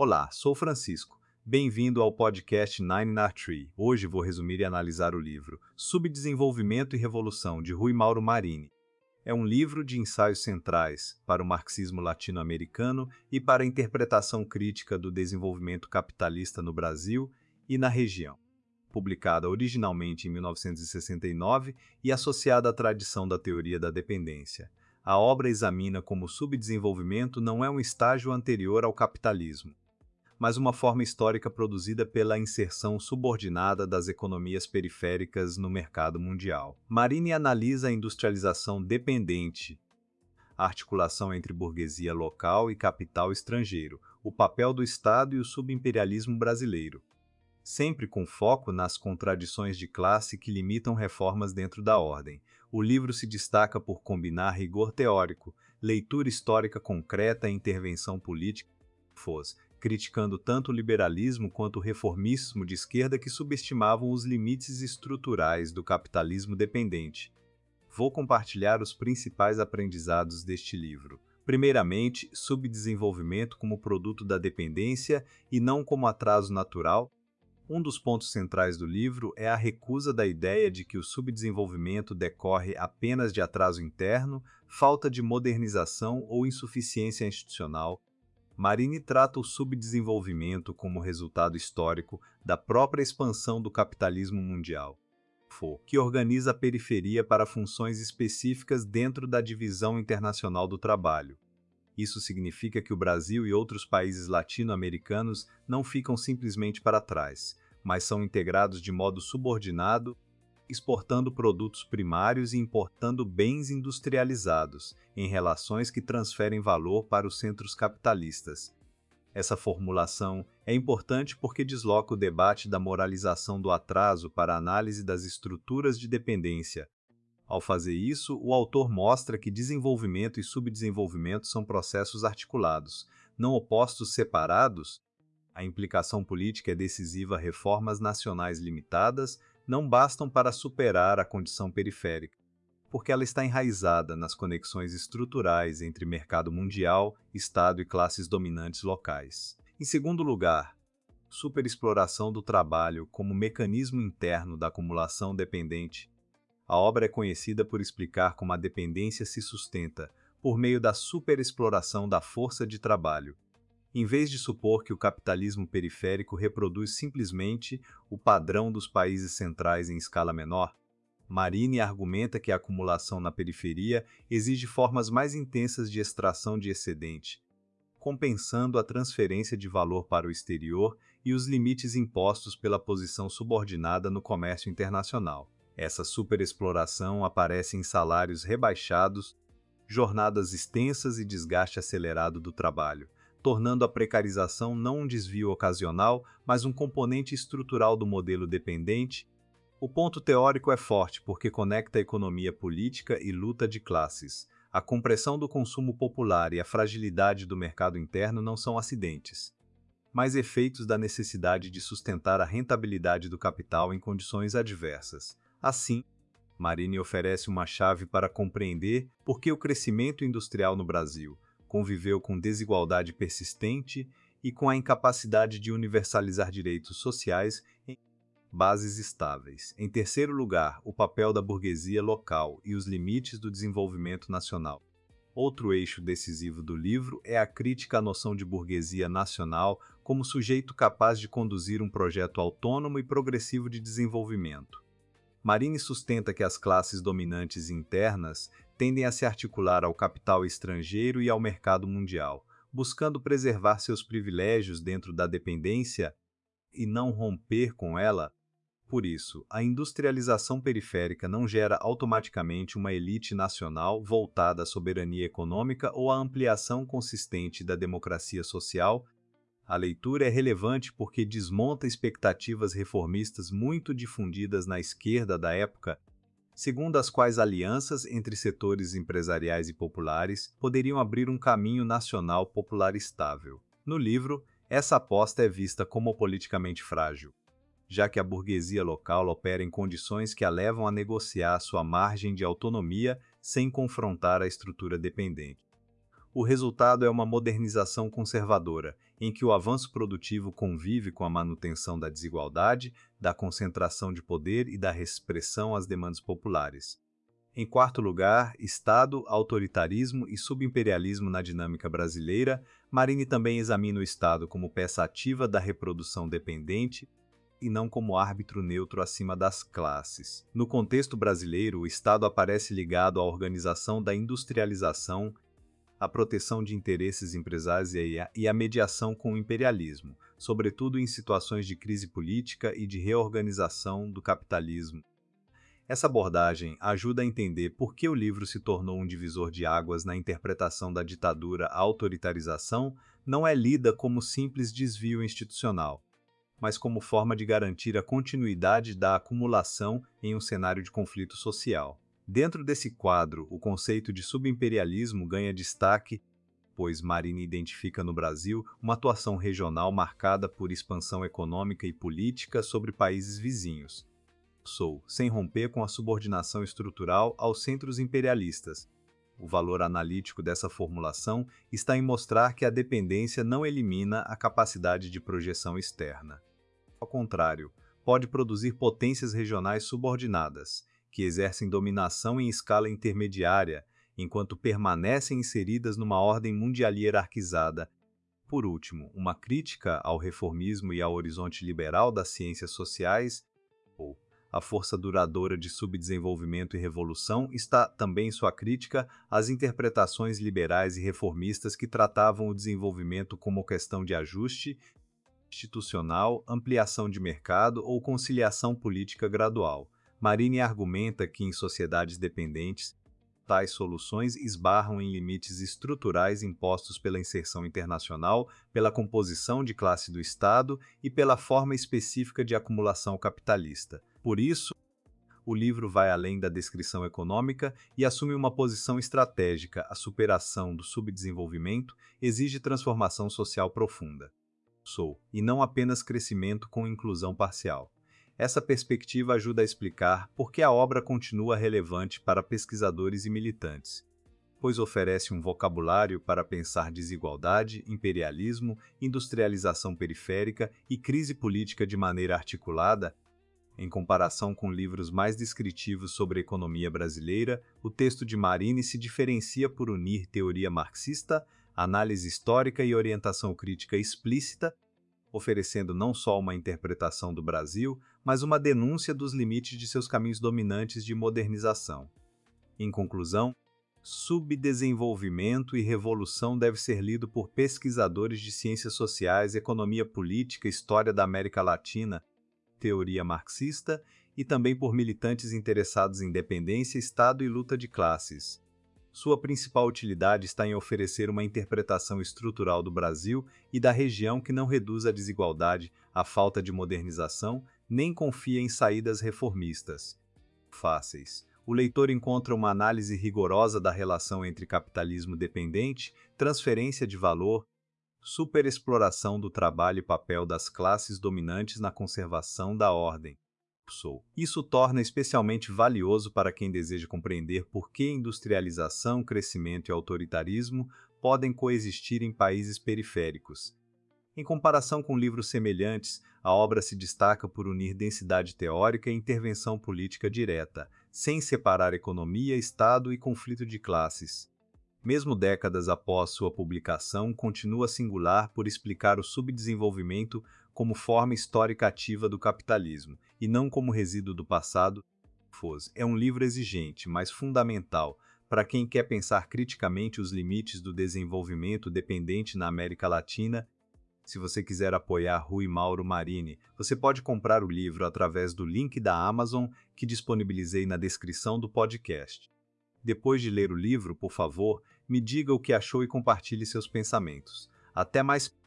Olá, sou Francisco. Bem-vindo ao podcast Nine na Tree. Hoje vou resumir e analisar o livro Subdesenvolvimento e Revolução, de Rui Mauro Marini. É um livro de ensaios centrais para o marxismo latino-americano e para a interpretação crítica do desenvolvimento capitalista no Brasil e na região. Publicada originalmente em 1969 e associada à tradição da teoria da dependência. A obra examina como o subdesenvolvimento não é um estágio anterior ao capitalismo, mas uma forma histórica produzida pela inserção subordinada das economias periféricas no mercado mundial. Marini analisa a industrialização dependente, a articulação entre burguesia local e capital estrangeiro, o papel do Estado e o subimperialismo brasileiro, sempre com foco nas contradições de classe que limitam reformas dentro da ordem. O livro se destaca por combinar rigor teórico, leitura histórica concreta e intervenção política, criticando tanto o liberalismo quanto o reformismo de esquerda que subestimavam os limites estruturais do capitalismo dependente. Vou compartilhar os principais aprendizados deste livro. Primeiramente, subdesenvolvimento como produto da dependência e não como atraso natural. Um dos pontos centrais do livro é a recusa da ideia de que o subdesenvolvimento decorre apenas de atraso interno, falta de modernização ou insuficiência institucional. Marini trata o subdesenvolvimento como resultado histórico da própria expansão do capitalismo mundial, que organiza a periferia para funções específicas dentro da divisão internacional do trabalho. Isso significa que o Brasil e outros países latino-americanos não ficam simplesmente para trás, mas são integrados de modo subordinado, exportando produtos primários e importando bens industrializados, em relações que transferem valor para os centros capitalistas. Essa formulação é importante porque desloca o debate da moralização do atraso para a análise das estruturas de dependência. Ao fazer isso, o autor mostra que desenvolvimento e subdesenvolvimento são processos articulados, não opostos separados. A implicação política é decisiva. Reformas nacionais limitadas não bastam para superar a condição periférica, porque ela está enraizada nas conexões estruturais entre mercado mundial, Estado e classes dominantes locais. Em segundo lugar, superexploração do trabalho como mecanismo interno da acumulação dependente. A obra é conhecida por explicar como a dependência se sustenta por meio da superexploração da força de trabalho. Em vez de supor que o capitalismo periférico reproduz simplesmente o padrão dos países centrais em escala menor, Marini argumenta que a acumulação na periferia exige formas mais intensas de extração de excedente, compensando a transferência de valor para o exterior e os limites impostos pela posição subordinada no comércio internacional. Essa superexploração aparece em salários rebaixados, jornadas extensas e desgaste acelerado do trabalho, tornando a precarização não um desvio ocasional, mas um componente estrutural do modelo dependente. O ponto teórico é forte porque conecta a economia política e luta de classes. A compressão do consumo popular e a fragilidade do mercado interno não são acidentes, mas efeitos da necessidade de sustentar a rentabilidade do capital em condições adversas. Assim, Marini oferece uma chave para compreender por que o crescimento industrial no Brasil conviveu com desigualdade persistente e com a incapacidade de universalizar direitos sociais em bases estáveis. Em terceiro lugar, o papel da burguesia local e os limites do desenvolvimento nacional. Outro eixo decisivo do livro é a crítica à noção de burguesia nacional como sujeito capaz de conduzir um projeto autônomo e progressivo de desenvolvimento. Marini sustenta que as classes dominantes internas tendem a se articular ao capital estrangeiro e ao mercado mundial, buscando preservar seus privilégios dentro da dependência e não romper com ela. Por isso, a industrialização periférica não gera automaticamente uma elite nacional voltada à soberania econômica ou à ampliação consistente da democracia social. A leitura é relevante porque desmonta expectativas reformistas muito difundidas na esquerda da época, segundo as quais alianças entre setores empresariais e populares poderiam abrir um caminho nacional popular estável. No livro, essa aposta é vista como politicamente frágil, já que a burguesia local opera em condições que a levam a negociar sua margem de autonomia sem confrontar a estrutura dependente. O resultado é uma modernização conservadora, em que o avanço produtivo convive com a manutenção da desigualdade, da concentração de poder e da repressão às demandas populares. Em quarto lugar, Estado, autoritarismo e subimperialismo na dinâmica brasileira. Marini também examina o Estado como peça ativa da reprodução dependente e não como árbitro neutro acima das classes. No contexto brasileiro, o Estado aparece ligado à organização da industrialização, à proteção de interesses empresários e à mediação com o imperialismo, sobretudo em situações de crise política e de reorganização do capitalismo. Essa abordagem ajuda a entender por que o livro se tornou um divisor de águas na interpretação da ditadura. A autoritarização não é lida como simples desvio institucional, mas como forma de garantir a continuidade da acumulação em um cenário de conflito social. Dentro desse quadro, o conceito de subimperialismo ganha destaque, pois Marini identifica no Brasil uma atuação regional marcada por expansão econômica e política sobre países vizinhos, sem romper com a subordinação estrutural aos centros imperialistas. O valor analítico dessa formulação está em mostrar que a dependência não elimina a capacidade de projeção externa. Ao contrário, pode produzir potências regionais subordinadas, que exercem dominação em escala intermediária, enquanto permanecem inseridas numa ordem mundial hierarquizada. Por último, uma crítica ao reformismo e ao horizonte liberal das ciências sociais, ou a força duradoura de subdesenvolvimento e revolução, está também sua crítica às interpretações liberais e reformistas que tratavam o desenvolvimento como questão de ajuste institucional, ampliação de mercado ou conciliação política gradual. Marini argumenta que em sociedades dependentes, tais soluções esbarram em limites estruturais impostos pela inserção internacional, pela composição de classe do Estado e pela forma específica de acumulação capitalista. Por isso, o livro vai além da descrição econômica e assume uma posição estratégica. A superação do subdesenvolvimento exige transformação social profunda, e não apenas crescimento com inclusão parcial. Essa perspectiva ajuda a explicar por que a obra continua relevante para pesquisadores e militantes, pois oferece um vocabulário para pensar desigualdade, imperialismo, industrialização periférica e crise política de maneira articulada. Em comparação com livros mais descritivos sobre a economia brasileira, o texto de Marini se diferencia por unir teoria marxista, análise histórica e orientação crítica explícita, oferecendo não só uma interpretação do Brasil, mas uma denúncia dos limites de seus caminhos dominantes de modernização. Em conclusão, Subdesenvolvimento e Revolução deve ser lido por pesquisadores de ciências sociais, economia política, história da América Latina, teoria marxista e também por militantes interessados em dependência, Estado e luta de classes. Sua principal utilidade está em oferecer uma interpretação estrutural do Brasil e da região que não reduz a desigualdade, a falta de modernização, nem confia em saídas reformistas fáceis. O leitor encontra uma análise rigorosa da relação entre capitalismo dependente, transferência de valor, superexploração do trabalho e papel das classes dominantes na conservação da ordem. Isso torna especialmente valioso para quem deseja compreender por que industrialização, crescimento e autoritarismo podem coexistir em países periféricos. Em comparação com livros semelhantes, a obra se destaca por unir densidade teórica e intervenção política direta, sem separar economia, Estado e conflito de classes. Mesmo décadas após sua publicação, continua singular por explicar o subdesenvolvimento como forma histórica ativa do capitalismo, e não como resíduo do passado. É um livro exigente, mas fundamental, para quem quer pensar criticamente os limites do desenvolvimento dependente na América Latina. Se você quiser apoiar Rui Mauro Marini, você pode comprar o livro através do link da Amazon que disponibilizei na descrição do podcast. Depois de ler o livro, por favor, me diga o que achou e compartilhe seus pensamentos. Até mais!